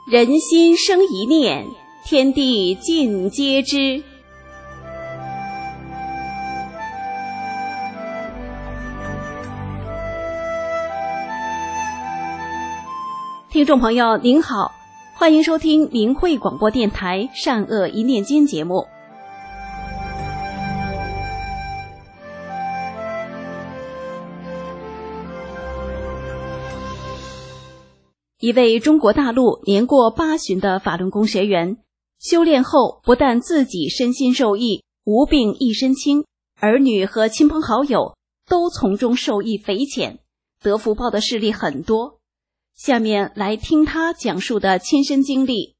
人心生一念，天地尽皆知。听众朋友您好，欢迎收听明慧广播电台善恶一念间节目。一位中国大陆年过80的法轮功学员，修炼后不但自己身心受益，无病一身轻，儿女和亲朋好友都从中受益匪浅，得福报的事例很多。下面来听他讲述的亲身经历。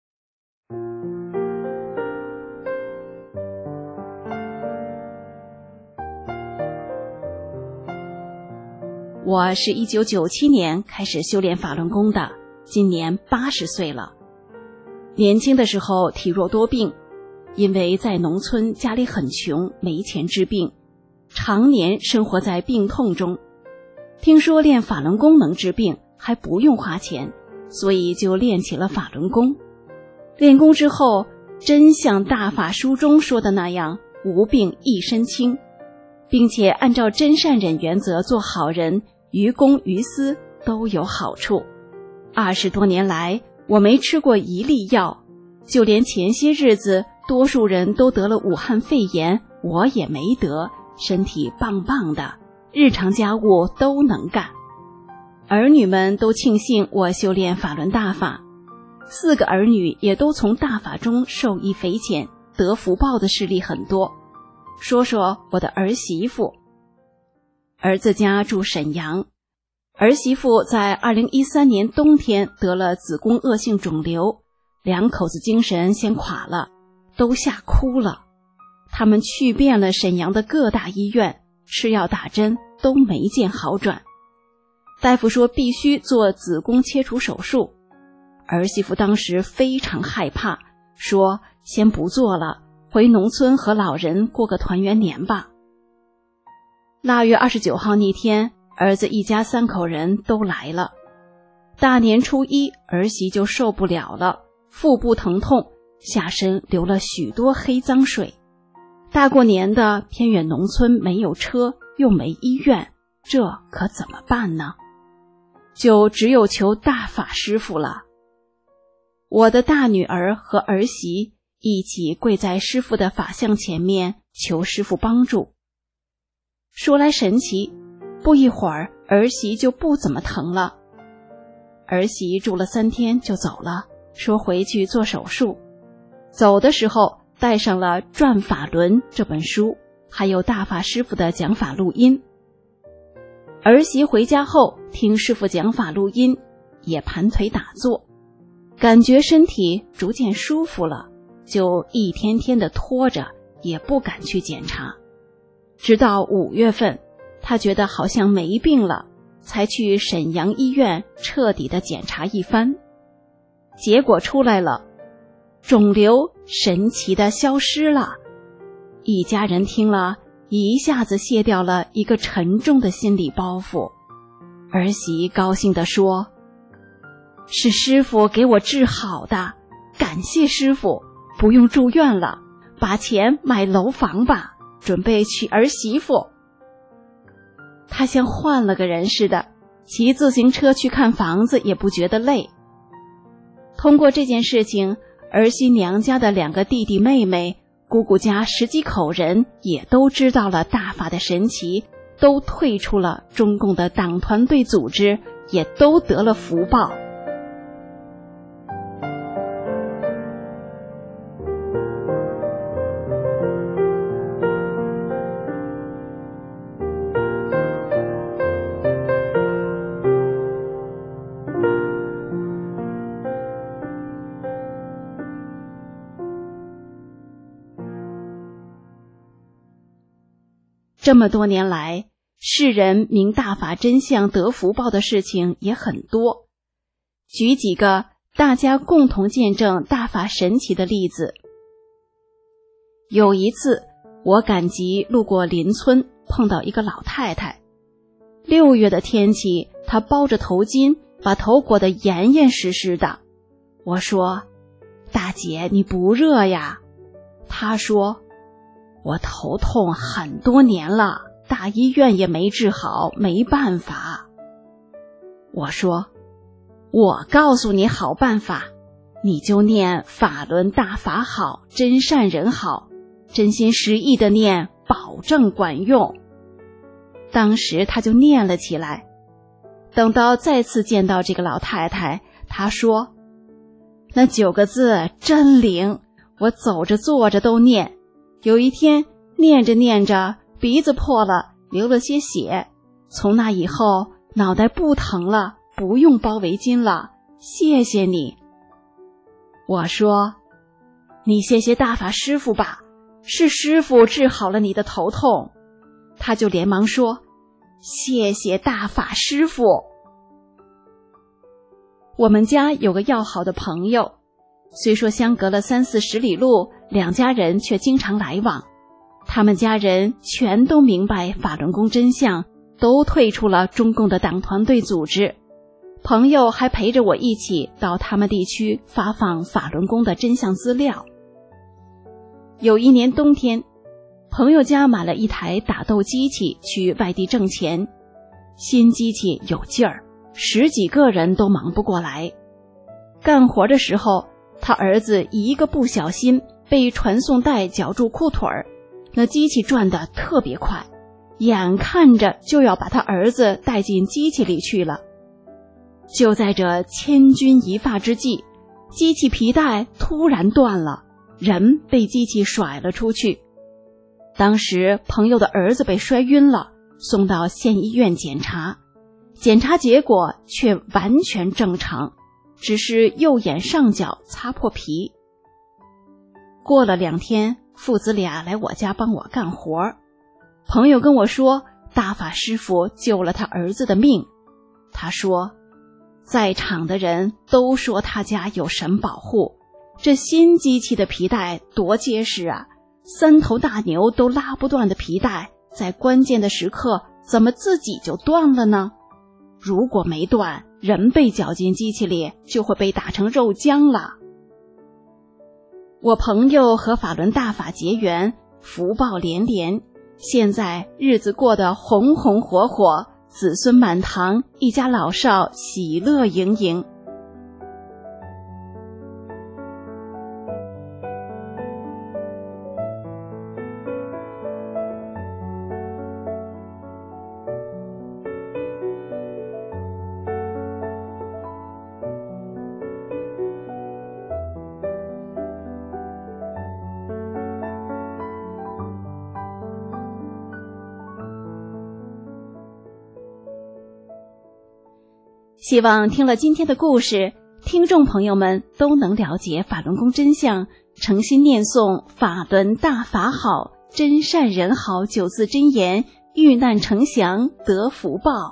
我是1997年开始修炼法轮功的，今年80岁了。年轻的时候体弱多病，因为在农村家里很穷，没钱治病，常年生活在病痛中。听说练法轮功能治病，还不用花钱，所以就练起了法轮功。练功之后，真像大法书中说的那样，无病一身轻，并且按照真善忍原则做好人，于公于私都有好处。20多年来，我没吃过一粒药，就连前些日子多数人都得了武汉肺炎，我也没得，身体棒棒的，日常家务都能干。儿女们都庆幸我修炼法轮大法，4个儿女也都从大法中受益匪浅，得福报的事例很多。说说我的儿媳妇。儿子家住沈阳，儿媳妇在2013年冬天得了子宫恶性肿瘤，两口子精神先垮了，都吓哭了。他们去遍了沈阳的各大医院，吃药打针都没见好转。大夫说必须做子宫切除手术，儿媳妇当时非常害怕，说先不做了，回农村和老人过个团圆年吧。腊月29号那天，儿子一家3口人都来了。大年初一，儿媳就受不了了，腹部疼痛，下身流了许多黑脏水。大过年的，偏远农村没有车，又没医院，这可怎么办呢？就只有求大法师父了。我的大女儿和儿媳一起跪在师父的法像前面，求师父帮助。说来神奇，不一会儿儿媳就不怎么疼了。儿媳住了3天就走了，说回去做手术。走的时候带上了《转法轮》这本书，还有大法师父的讲法录音。儿媳回家后听师父讲法录音，也盘腿打坐，感觉身体逐渐舒服了，就一天天的拖着，也不敢去检查。直到5月份，他觉得好像没病了，才去沈阳医院彻底的检查一番。结果出来了，肿瘤神奇的消失了。一家人听了，一下子卸掉了一个沉重的心理包袱。儿媳高兴地说，是师父给我治好的，感谢师父，不用住院了，把钱买楼房吧，准备娶儿媳妇。他像换了个人似的，骑自行车去看房子也不觉得累。通过这件事情，儿媳娘家的2个弟弟妹妹，姑姑家10几口人也都知道了大法的神奇，都退出了中共的党团队组织，也都得了福报。这么多年来，世人明大法真相得福报的事情也很多。举几个大家共同见证大法神奇的例子。有一次，我赶集路过邻村，碰到一个老太太。6月的天气，她包着头巾，把头裹得严严实实的。 我说：大姐，你不热呀？她说：我头痛很多年了，大医院也没治好，没办法。我说：我告诉你好办法，你就念法轮大法好，真善人好，真心实意的念，保证管用。当时他就念了起来。等到再次见到这个老太太，她说：那9个字真灵，我走着坐着都念。有一天念着念着，鼻子破了，流了些血，从那以后脑袋不疼了，不用包围巾了，谢谢你。我说：你谢谢大法师父吧，是师父治好了你的头痛。他就连忙说：谢谢大法师父。我们家有个要好的朋友，虽说相隔了30-40里路，两家人却经常来往。他们家人全都明白法轮功真相，都退出了中共的党团队组织。朋友还陪着我一起到他们地区发放法轮功的真相资料。有一年冬天，朋友家买了一台打豆机器去外地挣钱，新机器有劲儿，10几个人都忙不过来。干活的时候，他儿子一个不小心被传送带绞住裤腿儿，那机器转得特别快，眼看着就要把他儿子带进机器里去了。就在这千钧一发之际，机器皮带突然断了，人被机器甩了出去。当时朋友的儿子被摔晕了，送到县医院检查，检查结果却完全正常，只是右眼上角擦破皮。过了2天，父子俩来我家帮我干活。朋友跟我说，大法师父救了他儿子的命。他说，在场的人都说他家有神保护，这新机器的皮带多结实啊，3头大牛都拉不断的皮带，在关键的时刻怎么自己就断了呢？如果没断，人被绞进机器里就会被打成肉浆了。我朋友和法轮大法结缘，福报连连，现在日子过得红红火火，子孙满堂，一家老少喜乐盈盈。希望听了今天的故事，听众朋友们都能了解法轮功真相，诚心念诵法轮大法好，真善人好9字真言，遇难成祥，得福报。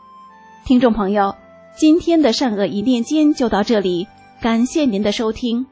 听众朋友，今天的善恶一念间就到这里，感谢您的收听。